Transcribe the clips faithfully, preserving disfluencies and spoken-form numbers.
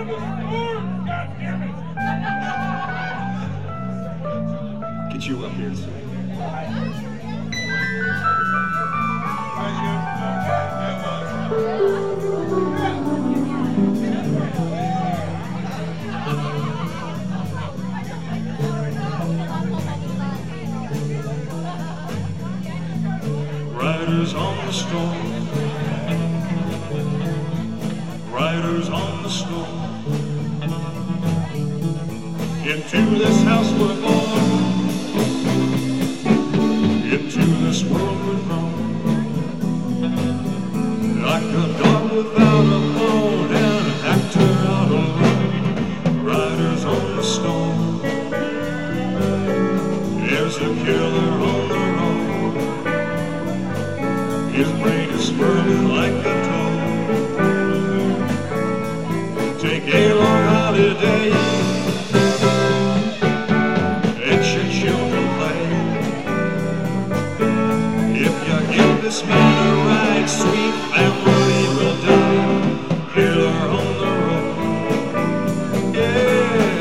Get you up here, sir. Riders on the storm, riders on the storm. Into this house we're born, into this world we're grown. Like a dog without a bone, and an actor out alone. Riders on the storm, there's a killer on the road. His brain is swirling like a toad. Take a long holiday, let your children play. If you give this man a ride, sweet family will die. Killer on the road, yeah.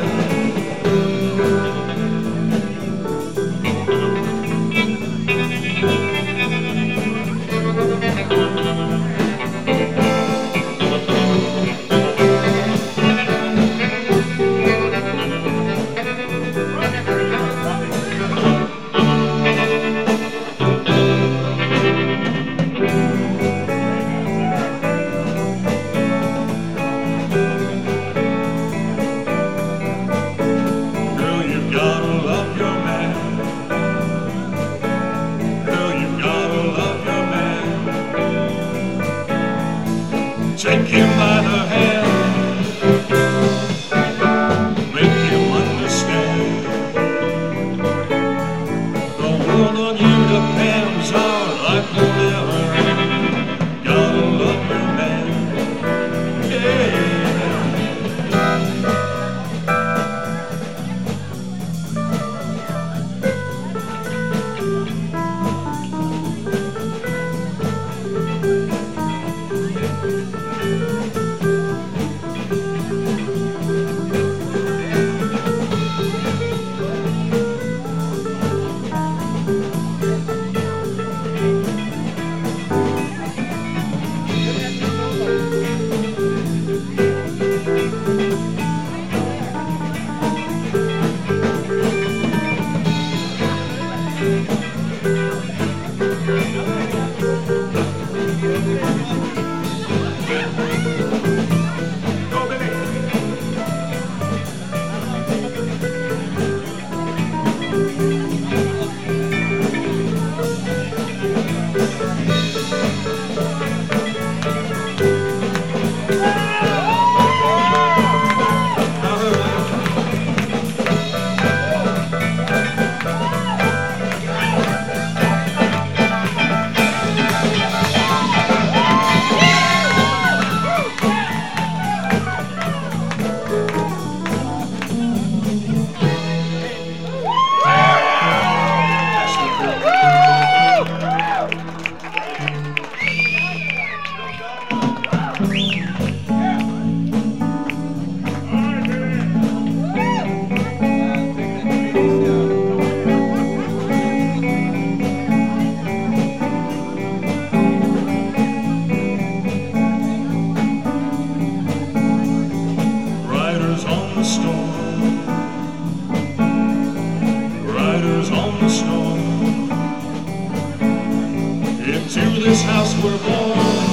Take him by the hand, make him understand. The world on you depends, our life will never end. Gotta love your man, yeah. Riders on the storm, riders on the storm. Into this house we're born.